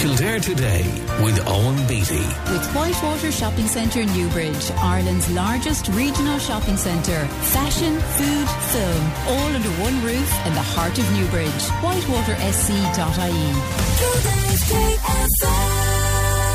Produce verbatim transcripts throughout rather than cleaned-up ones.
Kildare Today with Owen Beatty. With Whitewater Shopping Centre Newbridge, Ireland's largest regional shopping centre. Fashion, food, film, all under one roof in the heart of Newbridge. whitewater s c dot i e.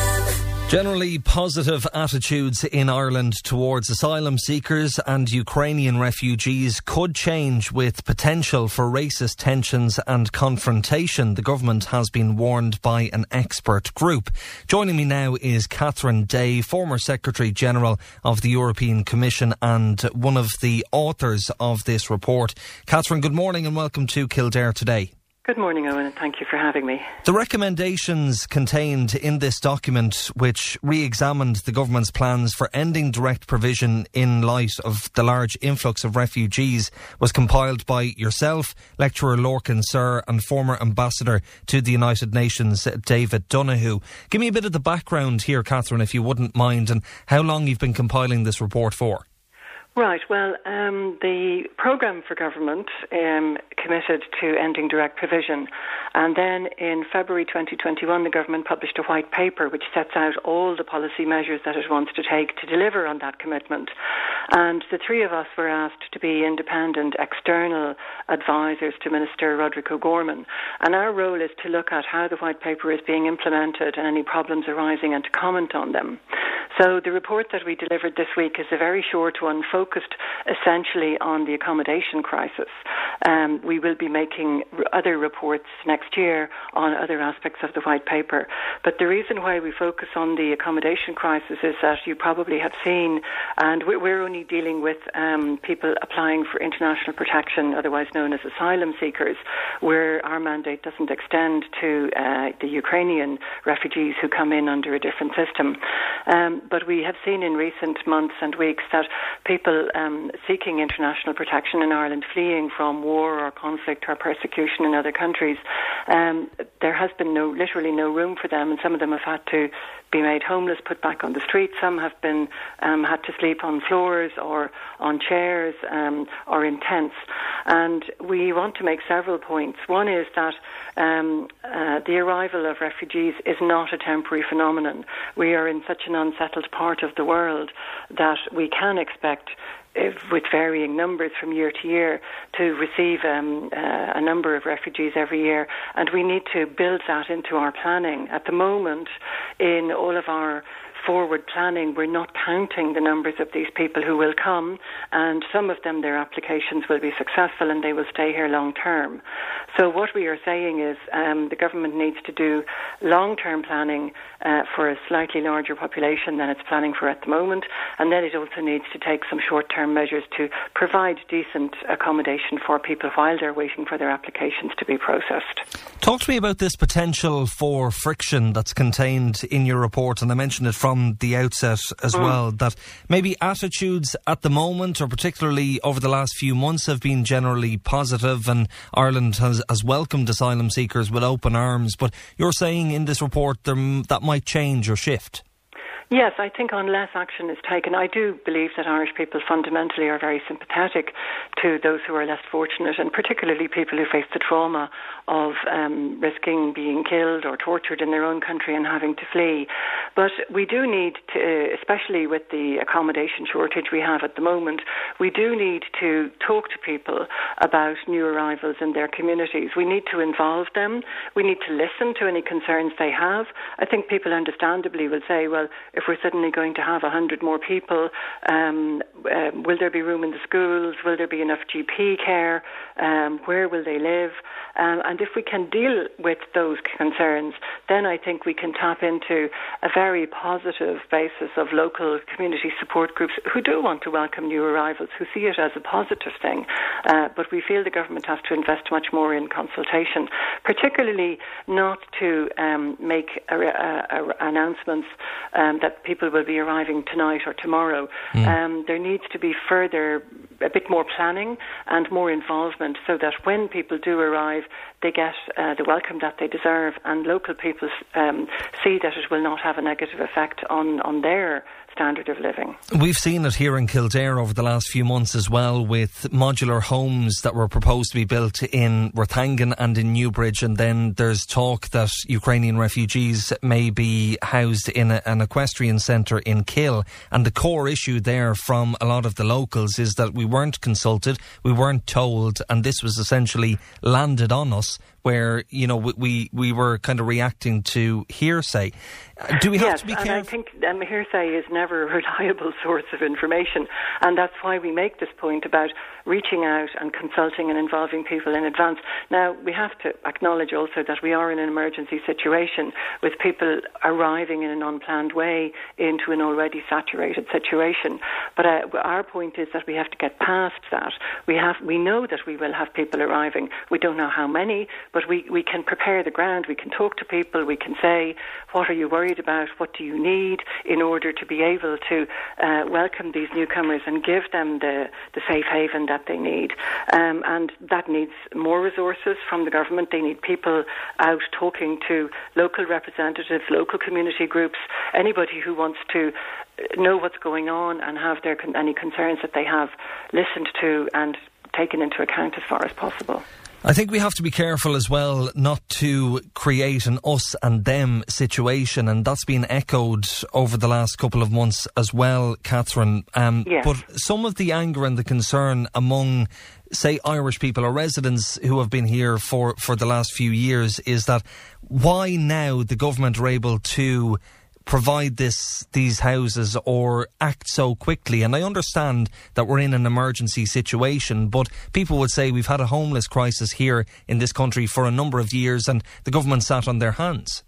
Generally positive attitudes in Ireland towards asylum seekers and Ukrainian refugees could change with potential for racist tensions and confrontation. The government has been warned by an expert group. Joining me now is Catherine Day, former Secretary-General of the European Commission and one of the authors of this report. Catherine, good morning and welcome to Kildare Today. Good morning, Owen, and thank you for having me. The recommendations contained in this document, which re-examined the government's plans for ending direct provision in light of the large influx of refugees, was compiled by yourself, lecturer Lorcan Sir, and former ambassador to the United Nations, David Donoghue. Give me a bit of the background here, Catherine, if you wouldn't mind, and how long you've been compiling this report for. Right, well, um, the programme for government um, committed to ending direct provision, and then in February twenty twenty-one the government published a white paper which sets out all the policy measures that it wants to take to deliver on that commitment. And the three of us were asked to be independent external advisors to Minister Roderick O'Gorman, and our role is to look at how the white paper is being implemented and any problems arising and to comment on them. So the report that we delivered this week is a very short one, focused essentially on the accommodation crisis. Um, we will be making r- other reports next year on other aspects of the white paper. But the reason why we focus on the accommodation crisis is that you probably have seen, and we're only dealing with um, people applying for international protection, otherwise known as asylum seekers, where our mandate doesn't extend to uh, the Ukrainian refugees who come in under a different system. Um, but we have seen in recent months and weeks that people um, seeking international protection in Ireland, fleeing from war or conflict or persecution in other countries, um, there has been no, literally no room for them, and some of them have had to be made homeless, put back on the street. Some have been um, had to sleep on floors or on chairs um, or in tents. And we want to make several points. One is that um, uh, the arrival of refugees is not a temporary phenomenon. We are in such an unsettled part of the world that we can expect, if, with varying numbers from year to year, to receive um, uh, a number of refugees every year, and we need to build that into our planning. At the moment, in all of our forward planning, we're not counting the numbers of these people who will come, and some of them, their applications will be successful and they will stay here long term. So what we are saying is um, the government needs to do long-term planning uh, for a slightly larger population than it's planning for at the moment, and then it also needs to take some short-term measures to provide decent accommodation for people while they're waiting for their applications to be processed. Talk to me about this potential for friction that's contained in your report, and I mentioned it from from the outset as mm. well, that maybe attitudes at the moment, or particularly over the last few months, have been generally positive, and Ireland has, has welcomed asylum seekers with open arms. But you're saying in this report there, that might change or shift. Yes, I think unless action is taken, I do believe that Irish people fundamentally are very sympathetic to those who are less fortunate, and particularly people who face the trauma of um, risking being killed or tortured in their own country and having to flee. But we do need to, especially with the accommodation shortage we have at the moment, we do need to talk to people about new arrivals in their communities. We need to involve them. We need to listen to any concerns they have. I think people understandably will say, well, if we're suddenly going to have one hundred more people, um, uh, will there be room in the schools? Will there be enough G P care? Um, where will they live? Um, and if we can deal with those concerns, then I think we can tap into a very positive basis of local community support groups who do want to welcome new arrivals, who see it as a positive thing. Uh, but we feel the government has to invest much more in consultation, particularly not to um, make a, a, a announcements um, that people will be arriving tonight or tomorrow. Mm. Um, there needs to be further, a bit more planning planning and more involvement, so that when people do arrive, they get uh, the welcome that they deserve, and local people um, see that it will not have a negative effect on, on their standard of living. We've seen it here in Kildare over the last few months as well, with modular homes that were proposed to be built in Worthangan and in Newbridge, and then there's talk that Ukrainian refugees may be housed in a, an equestrian centre in Kill. And the core issue there from a lot of the locals is that we weren't consulted, we weren't told, and this was essentially landed on us, where, you know, we we were kind of reacting to hearsay. Do we have yes, to be careful? careful? And I think um, hearsay is never a reliable source of information, and that's why we make this point about reaching out and consulting and involving people in advance. Now, we have to acknowledge also that we are in an emergency situation with people arriving in an unplanned way into an already saturated situation. But uh, our point is that we have to get past that. We have, we know that we will have people arriving. We don't know how many, but we, we can prepare the ground. We can talk to people. We can say, what are you worried about? What do you need in order to be able to uh, welcome these newcomers and give them the, the safe haven that they need? Um, and that needs more resources from the government. They need people out talking to local representatives, local community groups, anybody who wants to know what's going on and have their any concerns that they have listened to and taken into account as far as possible. I think we have to be careful as well not to create an us and them situation, and that's been echoed over the last couple of months as well, Catherine. Um, yes. But some of the anger and the concern among, say, Irish people or residents who have been here for, for the last few years is that why now the government are able to provide this these houses or act so quickly. And I understand that we're in an emergency situation, but people would say we've had a homeless crisis here in this country for a number of years and the government sat on their hands.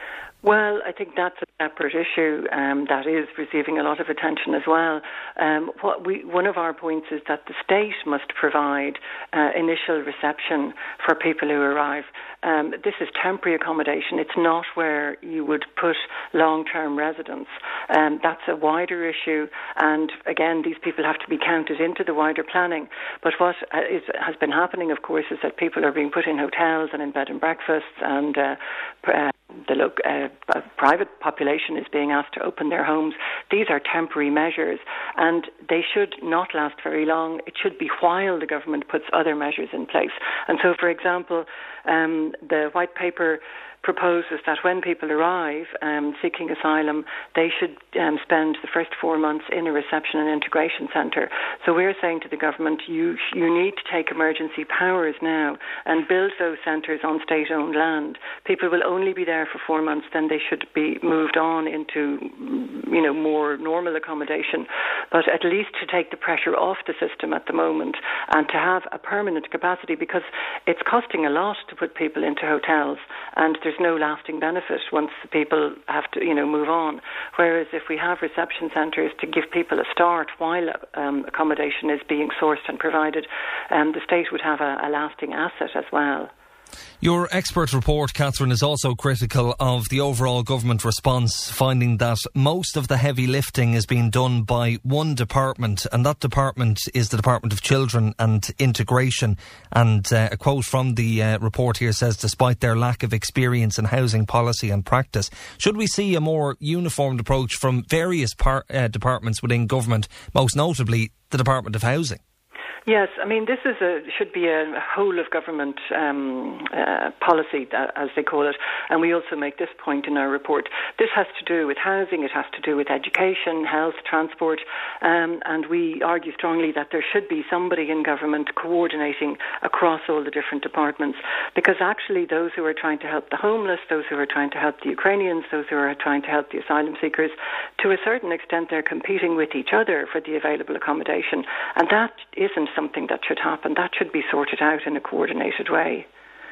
Well, I think that's a separate issue um, that is receiving a lot of attention as well. Um, what we, one of our points is that the state must provide uh, initial reception for people who arrive. Um, this is temporary accommodation. It's not where you would put long-term residents. Um, that's a wider issue, and again, these people have to be counted into the wider planning. But what is, has been happening, of course, is that people are being put in hotels and in bed and breakfasts, and uh, uh, the local, uh, private population is being asked to open their homes. These are temporary measures, and they should not last very long. It should be while the government puts other measures in place. And so, for example, um, the white paper proposes that when people arrive um, seeking asylum, they should um, spend the first four months in a reception and integration centre. So we're saying to the government, you you need to take emergency powers now and build those centres on state-owned land. People will only be there for four months, then they should be moved on into, you know, more normal accommodation. But at least to take the pressure off the system at the moment and to have a permanent capacity, because it's costing a lot to put people into hotels, and there's no lasting benefit once the people have to, you know, move on. Whereas if we have reception centres to give people a start while um, accommodation is being sourced and provided, um, the state would have a, a lasting asset as well. Your expert report, Catherine, is also critical of the overall government response, finding that most of the heavy lifting is being done by one department, and that department is the Department of Children and Integration. And uh, a quote from the uh, report here says, despite their lack of experience in housing policy and practice, should we see a more uniformed approach from various par- uh, departments within government, most notably the Department of Housing? Yes, I mean, this is a should be a whole of government um, uh, policy, uh, as they call it, and we also make this point in our report. This has to do with housing, it has to do with education, health, transport, um, and we argue strongly that there should be somebody in government coordinating across all the different departments, because actually those who are trying to help the homeless, those who are trying to help the Ukrainians, those who are trying to help the asylum seekers, to a certain extent they're competing with each other for the available accommodation, and that isn't something that should happen. That should be sorted out in a coordinated way.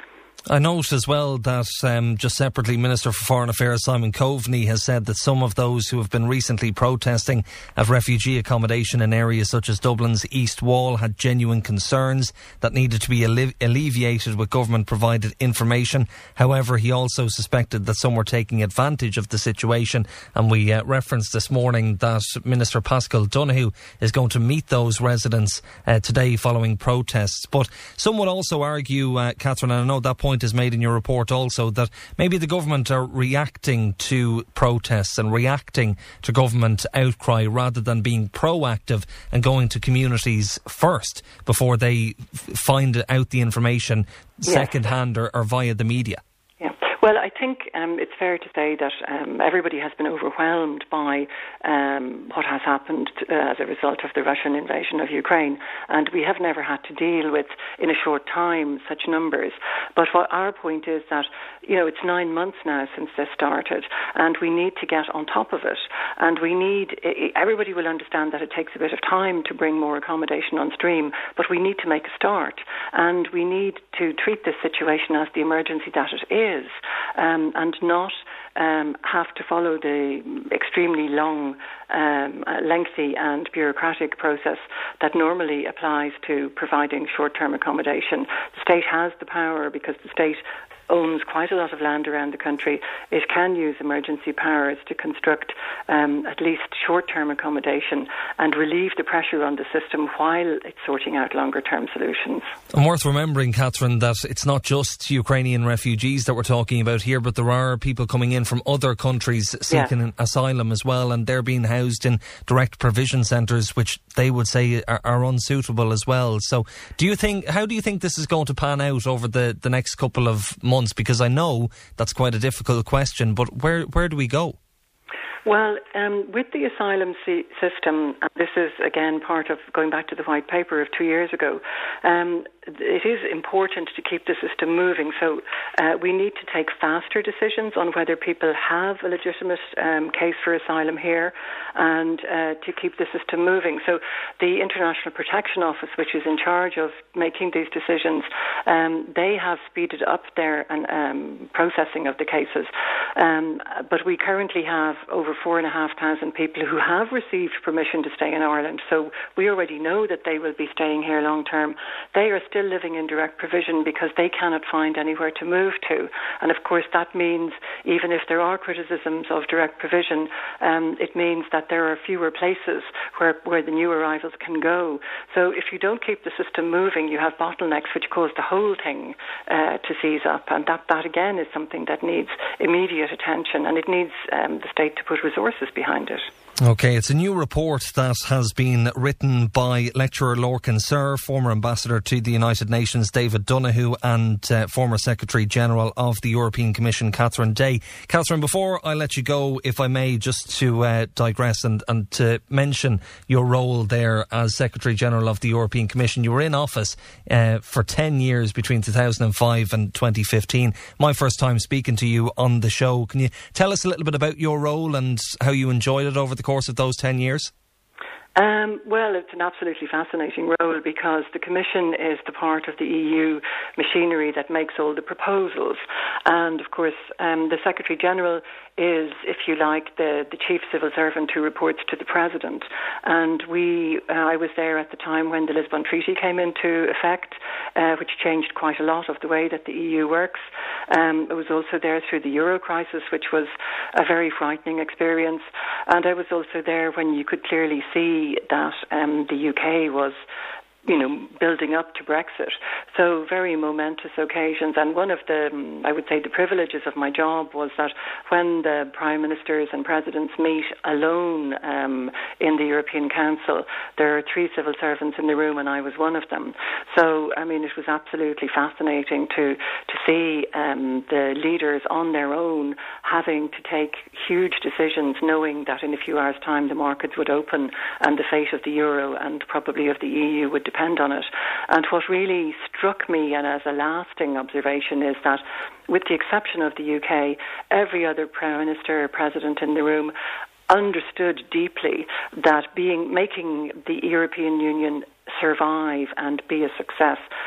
I note as well that um, just separately, Minister for Foreign Affairs Simon Coveney has said that some of those who have been recently protesting at refugee accommodation in areas such as Dublin's East Wall had genuine concerns that needed to be alle- alleviated with government-provided information. However, he also suspected that some were taking advantage of the situation, and we uh, referenced this morning that Minister Paschal Donohoe is going to meet those residents uh, today following protests. But some would also argue, uh, Catherine, and I know that point is made in your report also, that maybe the government are reacting to protests and reacting to government outcry rather than being proactive and going to communities first before they f- find out the information yes. second hand or, or via the media. Well, I think um, it's fair to say that um, everybody has been overwhelmed by um, what has happened to, uh, as a result of the Russian invasion of Ukraine, and we have never had to deal with, in a short time, such numbers. But what our point is that, you know, it's nine months now since this started, and we need to get on top of it. And we need, everybody will understand that it takes a bit of time to bring more accommodation on stream, but we need to make a start, and we need to treat this situation as the emergency that it is. Um, and not um, have to follow the extremely long, um, lengthy and bureaucratic process that normally applies to providing short-term accommodation. The state has the power, because the state owns quite a lot of land around the country. It can use emergency powers to construct um, at least short-term accommodation and relieve the pressure on the system while it's sorting out longer-term solutions. And worth remembering, Catherine, that it's not just Ukrainian refugees that we're talking about here, but there are people coming in from other countries seeking yeah. asylum as well, and they're being housed in direct provision centres, which they would say are, are unsuitable as well. So do you think, how do you think this is going to pan out over the, the next couple of months? Because I know that's quite a difficult question, but where where do we go? Well, um, with the asylum c- system, and this is again part of going back to the white paper of two years ago, um, it is important to keep the system moving. So uh, we need to take faster decisions on whether people have a legitimate um, case for asylum here, and uh, to keep the system moving. So the International Protection Office, which is in charge of making these decisions, um, they have speeded up their um, processing of the cases. Um, but we currently have over four and a half thousand people who have received permission to stay in Ireland. So we already know that they will be staying here long term. They are still living in direct provision because they cannot find anywhere to move to. And of course that means, even if there are criticisms of direct provision, um, it means that there are fewer places where, where the new arrivals can go. So if you don't keep the system moving, you have bottlenecks which cause the whole thing uh, to seize up. And that, that again is something that needs immediate attention, and it needs um, the state to put resources behind it. OK, it's a new report that has been written by lecturer Lorcan Sir, former ambassador to the United Nations David Donohoe, and uh, former Secretary General of the European Commission Catherine Day. Catherine, before I let you go, if I may, just to uh, digress and, and to mention your role there as Secretary General of the European Commission. You were in office uh, for ten years between two thousand five and twenty fifteen. My first time speaking to you on the show. Can you tell us a little bit about your role and how you enjoyed it over the course of those ten years? Um, well, it's an absolutely fascinating role, because the Commission is the part of the E U machinery that makes all the proposals. And, of course, um, the Secretary-General is, if you like, the, the chief civil servant who reports to the President. And we, uh, I was there at the time when the Lisbon Treaty came into effect, uh, which changed quite a lot of the way that the E U works. Um, I was also there through the Euro crisis, which was a very frightening experience. And I was also there when you could clearly see that um, the U K was, you know, building up to Brexit. So very momentous occasions. And one of the, um, I would say, the privileges of my job was that when the Prime Ministers and Presidents meet alone um, in the European Council, there are three civil servants in the room, and I was one of them. So, I mean, it was absolutely fascinating to, to see um, the leaders on their own having to take huge decisions, knowing that in a few hours' time the markets would open and the fate of the euro and probably of the E U would depend on it. And what really struck me, and as a lasting observation, is that with the exception of the U K, every other Prime Minister or President in the room understood deeply that being making the European Union survive and be a success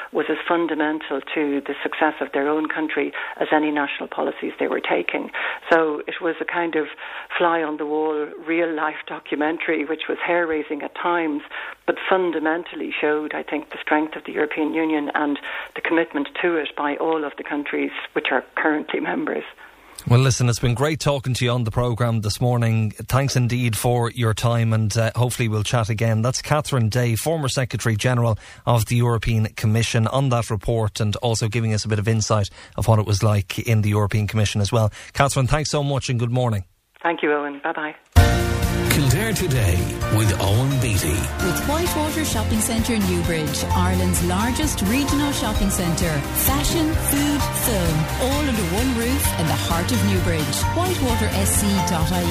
was as fundamental to the success of their own country as any national policies they were taking. So it was a kind of fly-on-the-wall, real-life documentary, which was hair-raising at times, but fundamentally showed, I think, the strength of the European Union and the commitment to it by all of the countries which are currently members. Well, listen, it's been great talking to you on the programme this morning. Thanks indeed for your time, and uh, hopefully we'll chat again. That's Catherine Day, former Secretary-General of the European Commission, on that report, and also giving us a bit of insight of what it was like in the European Commission as well. Catherine, thanks so much and good morning. Thank you, Owen. Bye-bye. Kildare Today with Owen Beattie. With Whitewater Shopping Centre Newbridge, Ireland's largest regional shopping centre. Fashion, food, film, all under one roof in the heart of Newbridge. whitewater s c dot i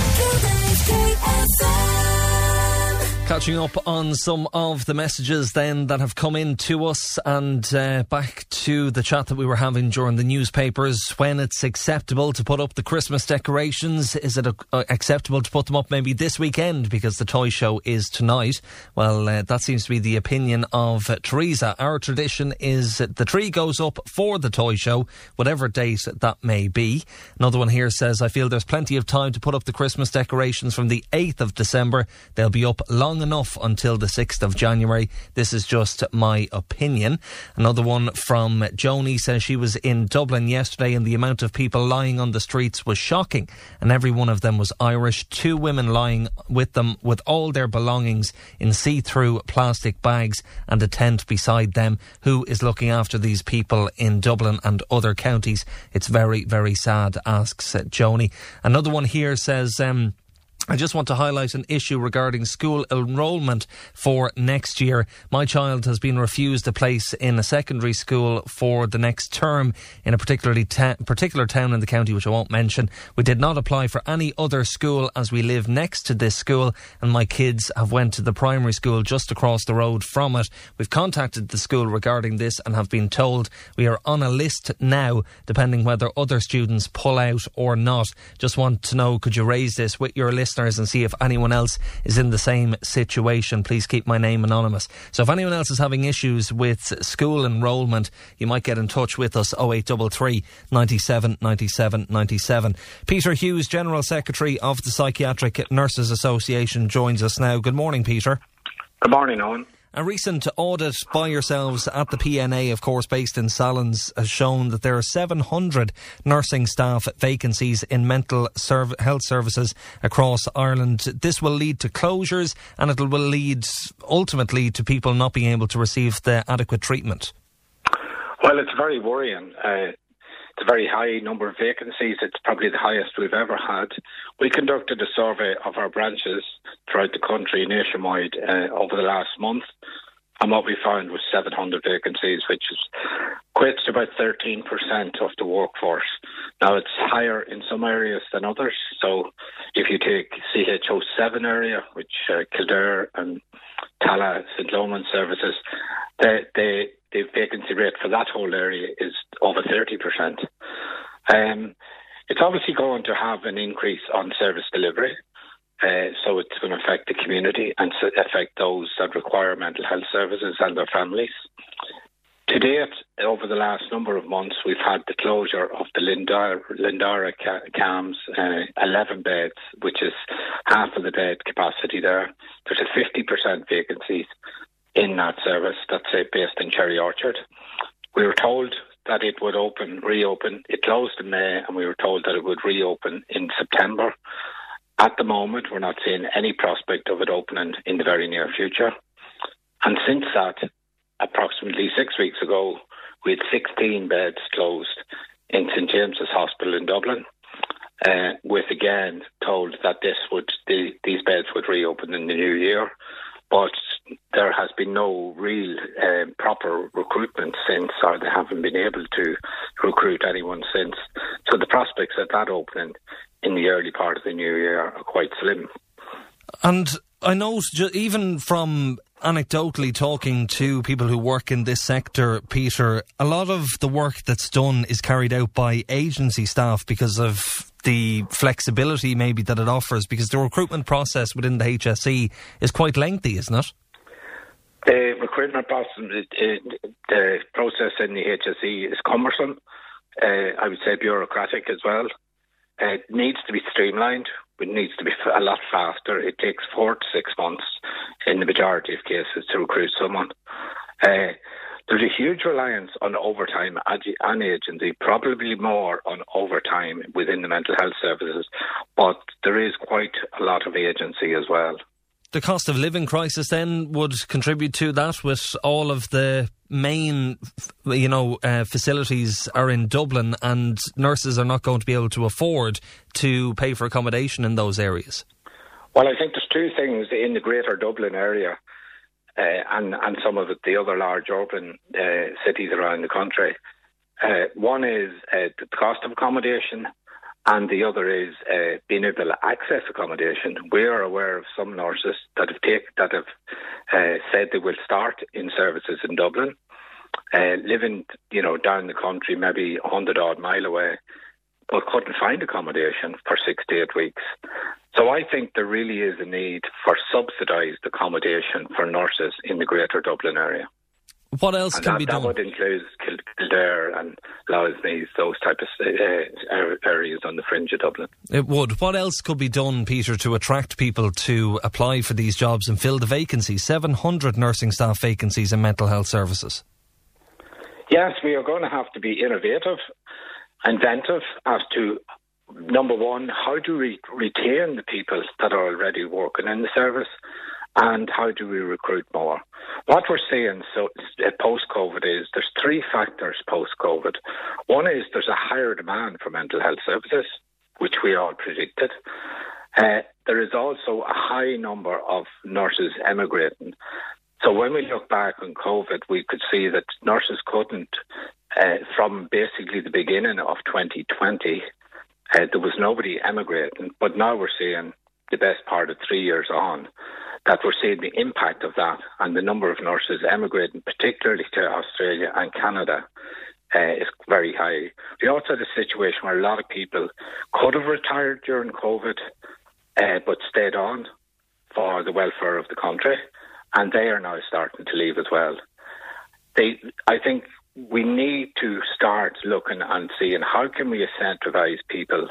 e. Catching up on some of the messages then that have come in to us, and uh, back to the chat that we were having during the newspapers. When it's acceptable to put up the Christmas decorations, is it uh, acceptable to put them up maybe this weekend because the toy show is tonight? Well, uh, that seems to be the opinion of uh, Teresa. Our tradition is that the tree goes up for the toy show, whatever date that may be. Another one here says, I feel there's plenty of time to put up the Christmas decorations from the eighth of December. They'll be up long enough until the sixth of January. This is just my opinion. Another one from Joni says she was in Dublin yesterday and the amount of people lying on the streets was shocking, and every one of them was Irish. Two women lying with them with all their belongings in see-through plastic bags and a tent beside them. Who is looking after these people in Dublin and other counties? It's very, very sad, asks Joni. Another one here says, um, I just want to highlight an issue regarding school enrolment for next year. My child has been refused a place in a secondary school for the next term in a particularly ta- particular town in the county, which I won't mention. We did not apply for any other school as we live next to this school, and my kids have went to the primary school just across the road from it. We've contacted the school regarding this and have been told we are on a list now, depending whether other students pull out or not. Just want to know, could you raise this with your listeners and see if anyone else is in the same situation? Please keep my name anonymous. So if anyone else is having issues with school enrolment, you might get in touch with us. oh eight three three, nine seven, nine seven, nine seven. Peter Hughes, General Secretary of the Psychiatric Nurses Association, joins us now. Good morning, Peter. Good morning, Owen. A recent audit by yourselves at the P N A, of course, based in Sallins, has shown that there are seven hundred nursing staff vacancies in mental serv- health services across Ireland. This will lead to closures, and it will lead ultimately to people not being able to receive the adequate treatment. Well, it's very worrying. Uh, it's a very high number of vacancies. It's probably the highest we've ever had. We conducted a survey of our branches throughout the country nationwide uh, over the last month, and what we found was seven hundred vacancies, which is equates to about thirteen percent of the workforce. Now, it's higher in some areas than others. So if you take C H O seven area, which uh, Kildare and Tallaght, Saint Lomond services, they, they, the vacancy rate for that whole area is over thirty percent. Um, it's obviously going to have an increase on service delivery. Uh, so it's going to affect the community and affect those that require mental health services and their families. To date, over the last number of months, we've had the closure of the Lindara, Lindara C A M S, uh, eleven beds, which is half of the bed capacity there. There's a fifty percent vacancies in that service that's uh, based in Cherry Orchard. We were told that it would open, reopen. It closed in May, and we were told that it would reopen in September. At the moment, we're not seeing any prospect of it opening in the very near future. And since that, approximately six weeks ago, we had sixteen beds closed in St James's Hospital in Dublin, uh, with again told that this would the, these beds would reopen in the new year. But there has been no real uh, proper recruitment since, or they haven't been able to recruit anyone since. So the prospects of that opening in the early part of the new year are quite slim. And I know, even from anecdotally talking to people who work in this sector, Peter, a lot of the work that's done is carried out by agency staff because of the flexibility maybe that it offers, because the recruitment process within the H S E is quite lengthy, isn't it? The recruitment process, the process in the H S E is cumbersome. Uh, I would say bureaucratic as well. Uh, it needs to be streamlined. It needs to be a lot faster. It takes four to six months in the majority of cases to recruit someone. Uh, there's a huge reliance on overtime and agency, probably more on overtime within the mental health services, but there is quite a lot of agency as well. The cost of living crisis then would contribute to that, with all of the main, you know, uh, facilities are in Dublin and nurses are not going to be able to afford to pay for accommodation in those areas. Well, I think there's two things in the greater Dublin area uh, and, and some of the other large urban uh, cities around the country. Uh, one is uh, the cost of accommodation, and the other is uh, being able to access accommodation. We are aware of some nurses that have take, that have uh, said they will start in services in Dublin, uh, living, you know, down the country, maybe a hundred odd mile away, but couldn't find accommodation for six to eight weeks. So I think there really is a need for subsidised accommodation for nurses in the greater Dublin area. What else and can that, be that done? That would include Kildare and Loughsmeath, those type of uh, areas on the fringe of Dublin. It would. What else could be done, Peter, to attract people to apply for these jobs and fill the vacancies? seven hundred nursing staff vacancies in mental health services. Yes, we are going to have to be innovative, inventive as to, number one, how do we retain the people that are already working in the service, and how do we recruit more? What we're seeing so uh, post-COVID is there's three factors post-COVID. One is there's a higher demand for mental health services, which we all predicted. Uh, there is also a high number of nurses emigrating. So when we look back on COVID, we could see that nurses couldn't, uh, from basically the beginning of twenty twenty, uh, there was nobody emigrating. But now we're seeing the best part of three years on, that we're seeing the impact of that, and the number of nurses emigrating, particularly to Australia and Canada, uh, is very high. We also had a situation where a lot of people could have retired during COVID, uh, but stayed on for the welfare of the country, and they are now starting to leave as well. They, I think we need to start looking and seeing how can we incentivise people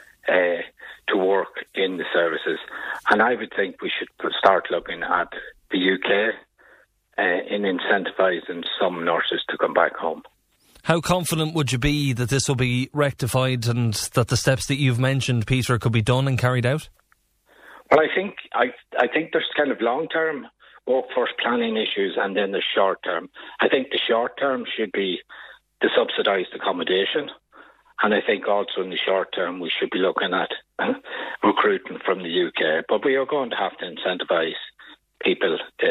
uh, to work in the services. And I would think we should start looking at the U K uh, in incentivising some nurses to come back home. How confident would you be that this will be rectified and that the steps that you've mentioned, Peter, could be done and carried out? Well, I think I I think there's kind of long-term workforce planning issues, and then the short-term. I think the short-term should be the subsidised accommodation. And I think also in the short term we should be looking at uh, recruiting from the U K. But we are going to have to incentivise people uh,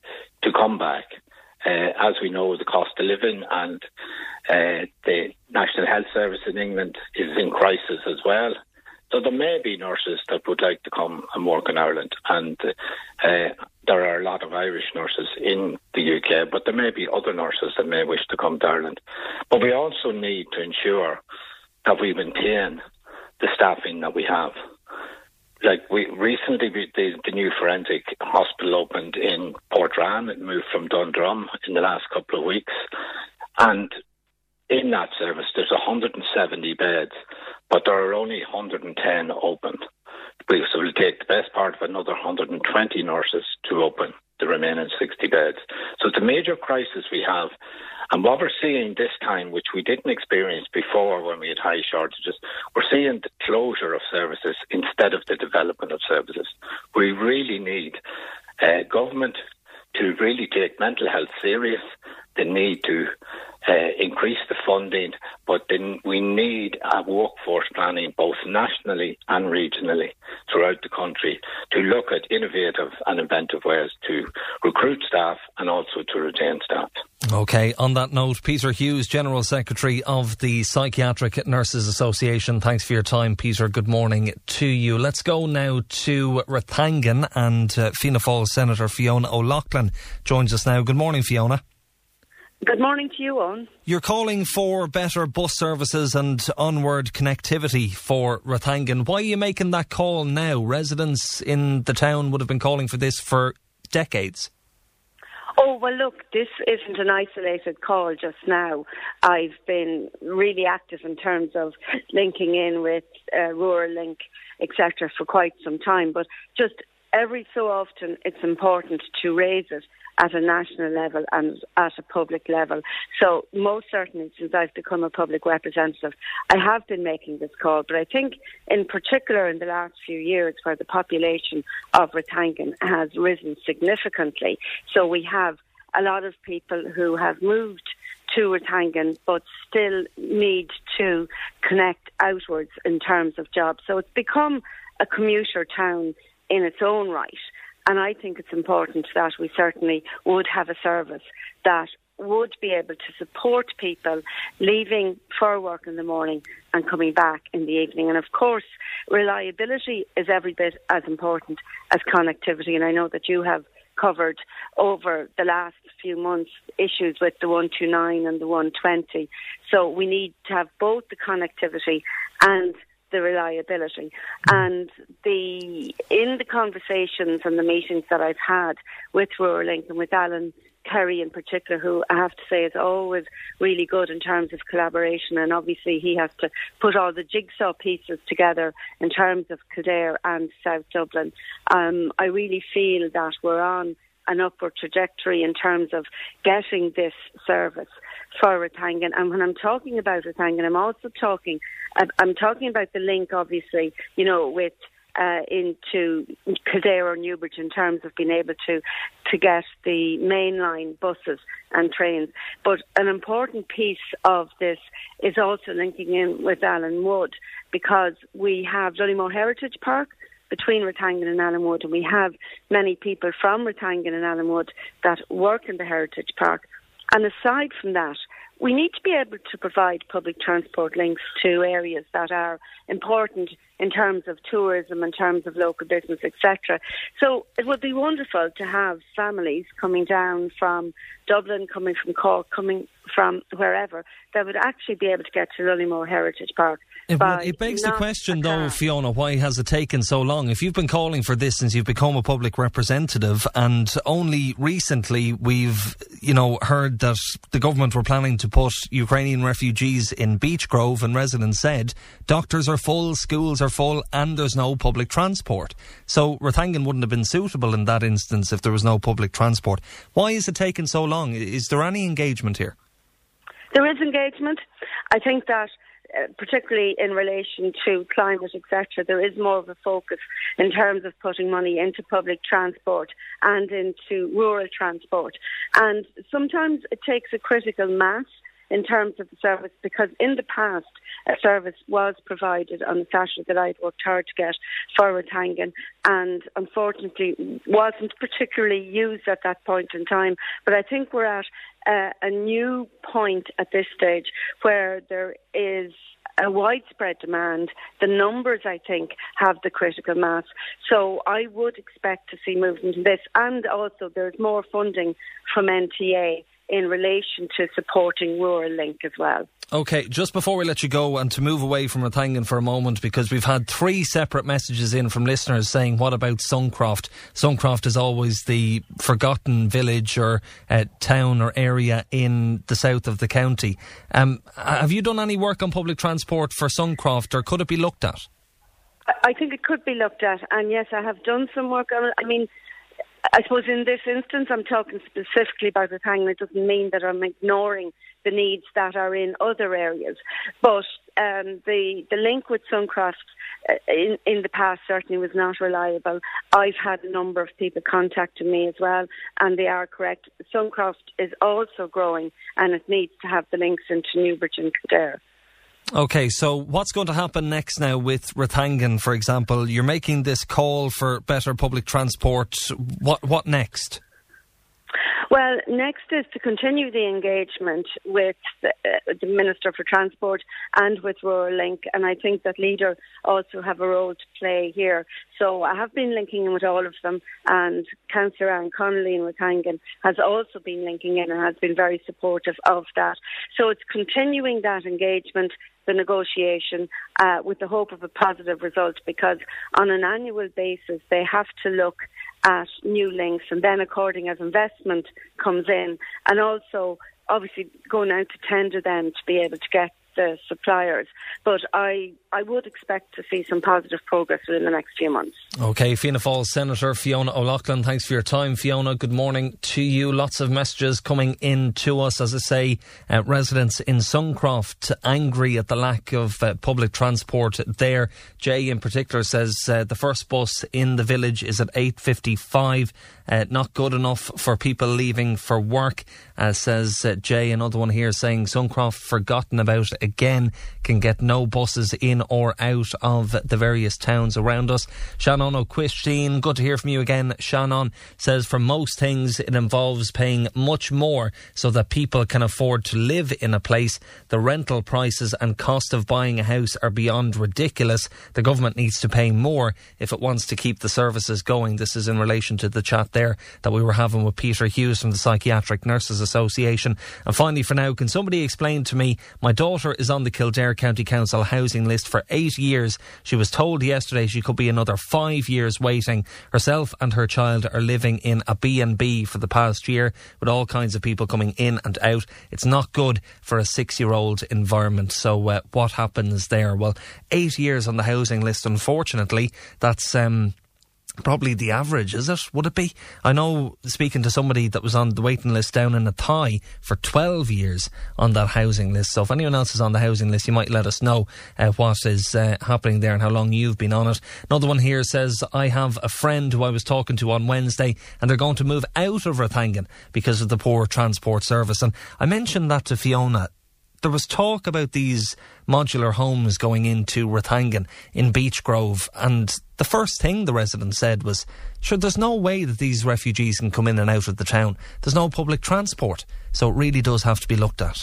to come back. Uh, as we know, the cost of living and uh, the National Health Service in England is in crisis as well. So there may be nurses that would like to come and work in Ireland. And uh, there are a lot of Irish nurses in the U K, but there may be other nurses that may wish to come to Ireland. But we also need to ensure that we maintain the staffing that we have. Like we recently, we, the, the new forensic hospital opened in Portrane. It moved from Dundrum in the last couple of weeks. And in that service, there's one hundred seventy beds, but there are only one hundred ten open. So it'll take the best part of another one hundred twenty nurses to open the remaining sixty beds. So it's a major crisis we have. And what we're seeing this time, which we didn't experience before when we had high shortages, we're seeing the closure of services instead of the development of services. We really need uh, government to really take mental health serious. They need to uh, increase the funding, but then we need a workforce planning both nationally and regionally throughout the country to look at innovative and inventive ways to recruit staff and also to retain staff. OK, on that note, Peter Hughes, General Secretary of the Psychiatric Nurses Association. Thanks for your time, Peter. Good morning to you. Let's go now to Rathangan, and uh, Fianna Fáil Senator Fiona O'Loughlin joins us now. Good morning, Fiona. Good morning to you, Owen. You're calling for better bus services and onward connectivity for Rathangan. Why are you making that call now? Residents in the town would have been calling for this for decades. Oh, well, look, this isn't an isolated call just now. I've been really active in terms of linking in with uh, Rural Link, et cetera, for quite some time. But just every so often, it's important to raise it at a national level and at a public level. So most certainly, since I've become a public representative, I have been making this call. But I think in particular in the last few years where the population of Rathangan has risen significantly, so we have a lot of people who have moved to Rathangan but still need to connect outwards in terms of jobs. So it's become a commuter town in its own right. And I think it's important that we certainly would have a service that would be able to support people leaving for work in the morning and coming back in the evening. And of course, reliability is every bit as important as connectivity. And I know that you have covered over the last few months issues with the one two nine and the one twenty. So we need to have both the connectivity and the reliability. And the in the conversations and the meetings that I've had with Rural Link and with Alan Kerry in particular, who I have to say is always really good in terms of collaboration, and obviously he has to put all the jigsaw pieces together in terms of Kildare and South Dublin. Um, I really feel that we're on an upward trajectory in terms of getting this service for Rathangan. And when I'm talking about Rathangan, I'm also talking, I'm talking about the link, obviously, you know, with uh, into Kildare or Newbridge in terms of being able to, to get the mainline buses and trains. But an important piece of this is also linking in with Allen Wood, because we have Dollymore Heritage Park between Rathangan and Allen Wood, and we have many people from Rathangan and Allen Wood that work in the Heritage Park. And aside from that, we need to be able to provide public transport links to areas that are important in terms of tourism, in terms of local business, et cetera. So it would be wonderful to have families coming down from Dublin, coming from Cork, coming from wherever, that would actually be able to get to Dollymore Heritage Park. It, it begs the question, though, Fiona, why has it taken so long? If you've been calling for this since you've become a public representative, and only recently we've, you know, heard that the government were planning to put Ukrainian refugees in Beechgrove, and residents said doctors are full, schools are full, and there's no public transport. So Rathangan wouldn't have been suitable in that instance if there was no public transport. Why is it taking so long? Is there any engagement here? There is engagement. I think that Uh, particularly in relation to climate, et cetera, there is more of a focus in terms of putting money into public transport and into rural transport. And sometimes it takes a critical mass in terms of the service, because in the past a service was provided on the Saturday that I'd worked hard to get for Rathangan, and unfortunately wasn't particularly used at that point in time. But I think we're at uh, a new point at this stage where there is a widespread demand. The numbers, I think, have the critical mass. So I would expect to see movement in this. And also there's more funding from N T A in relation to supporting Rural Link as well. OK, just before we let you go, and to move away from Rathangan for a moment, because we've had three separate messages in from listeners saying, what about Suncroft? Suncroft is always the forgotten village or uh, town or area in the south of the county. Um, have you done any work on public transport for Suncroft, or could it be looked at? I think it could be looked at, and yes, I have done some work on it. I mean, I suppose in this instance I'm talking specifically about Rathangan. It doesn't mean that I'm ignoring the needs that are in other areas. But um, the, the link with Suncroft uh, in, in the past certainly was not reliable. I've had a number of people contacting me as well, and they are correct. Suncroft is also growing, and it needs to have the links into Newbridge and Kildare. OK, so what's going to happen next now with Rathangan, for example? You're making this call for better public transport. What what next? Well, next is to continue the engagement with the, uh, the Minister for Transport and with Rural Link, and I think that Leader also have a role to play here. So I have been linking in with all of them, and Councillor Anne Connolly in Rathangan has also been linking in and has been very supportive of that. So it's continuing that engagement, the negotiation, uh, with the hope of a positive result, because on an annual basis they have to look at new links, and then according as investment comes in, and also obviously going out to tender then to be able to get the suppliers. But I, I would expect to see some positive progress within the next few months. OK, Fianna Fáil Senator Fiona O'Loughlin, thanks for your time. Fiona, good morning to you. Lots of messages coming in to us. As I say, uh, residents in Suncroft angry at the lack of uh, public transport there. Jay in particular says uh, the first bus in the village is at eight fifty-five. Uh, not good enough for people leaving for work, uh, says uh, Jay. Another one here saying Suncroft forgotten about again, can get no buses in or out of the various towns around us. Shannon O'Quisteen, good to hear from you again. Shannon says for most things it involves paying much more so that people can afford to live in a place. The rental prices and cost of buying a house are beyond ridiculous. The government needs to pay more if it wants to keep the services going. This is in relation to the chat there that we were having with Peter Hughes from the Psychiatric Nurses Association. And finally, for now, can somebody explain to me, my daughter is on the Kildare County Council housing list for eight years. She was told yesterday she could be another five years waiting. Herself and her child are living in a B and B for the past year with all kinds of people coming in and out. It's not good for a six-year-old environment. So uh, what happens there? Well, eight years on the housing list, unfortunately, that's... Um, probably the average, is it? Would it be? I know, speaking to somebody that was on the waiting list down in Athy for twelve years on that housing list. So if anyone else is on the housing list, you might let us know uh, what is uh, happening there and how long you've been on it. Another one here says, I have a friend who I was talking to on Wednesday and they're going to move out of Rathangan because of the poor transport service. And I mentioned that to Fiona. There was talk about these modular homes going into Rathangan in Beechgrove, and the first thing the residents said was, sure, there's no way that these refugees can come in and out of the town. There's no public transport. So it really does have to be looked at.